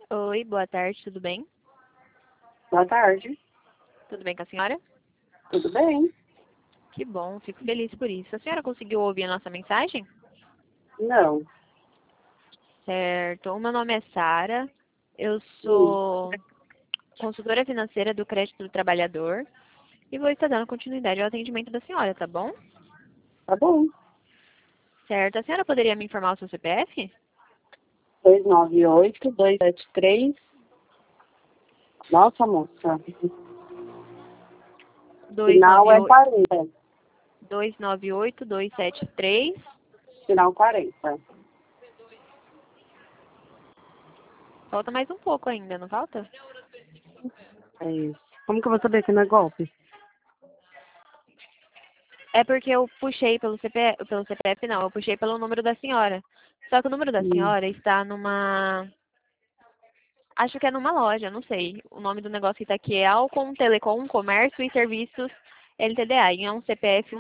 Oi, boa tarde, tudo bem? Boa tarde. Tudo bem com a senhora? Tudo bem? Que bom, fico feliz por isso. A senhora conseguiu ouvir a nossa mensagem? Não. Certo. O meu nome é Sara, eu Hum, sou consultora financeira do Crédito do Trabalhador e vou estar dando continuidade ao atendimento da senhora, tá bom? tá bom. Certo. A senhora poderia me informar o seu CPF? 298-273. Nossa, moça. Final é 298 40. 298-273. Final 40. Falta mais um pouco ainda, não falta? É isso. Como que eu vou saber que não é golpe? É porque eu puxei pelo CPF não, eu puxei pelo número da senhora. Só que o número da Hum. senhora está acho que é numa loja, não sei. O nome do negócio que está aqui é Alcon Telecom Comércio e Serviços LTDA. E é um CPF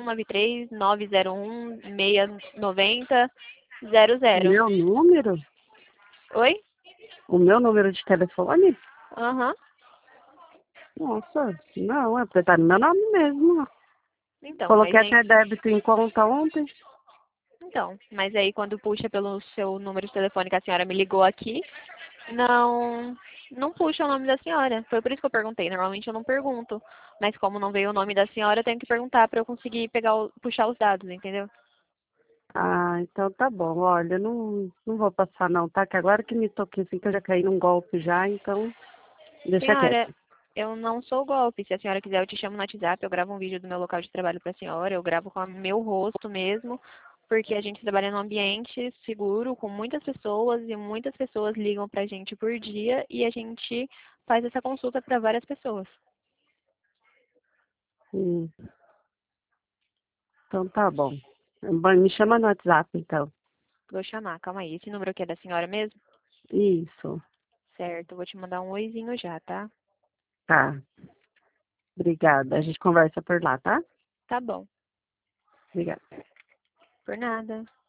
193-901-690-00. O meu número? Oi? O meu número de telefone? Aham. Nossa, não, é porque tá no meu nome mesmo. Então, mas Coloquei aí, até débito em conta ontem. mas aí quando puxa pelo seu número de telefone que a senhora me ligou aqui, não, não puxa o nome da senhora. Foi por isso que eu perguntei. Normalmente eu não pergunto. Mas como não veio o nome da senhora, eu tenho que perguntar para eu conseguir puxar os dados, entendeu? Ah, então tá bom. Olha, não vou passar não, tá? Que agora que me toquei assim, que eu já caí num golpe já, então deixa Senhora, quieto. eu não sou golpe. Se a senhora quiser, eu te chamo no WhatsApp, eu gravo um vídeo do meu local de trabalho para a senhora, eu gravo com o meu rosto mesmo, porque a gente trabalha num ambiente seguro, com muitas pessoas, e muitas pessoas ligam pra gente por dia, e a gente faz essa consulta para várias pessoas. Hum. Então tá bom. Bom, me chama no WhatsApp, então. Vou chamar, calma aí. Esse número aqui é da senhora mesmo? Isso. Certo, eu vou te mandar um oizinho já, tá? Tá. Obrigada. A gente conversa por lá, tá? Tá bom. Obrigada. Por nada.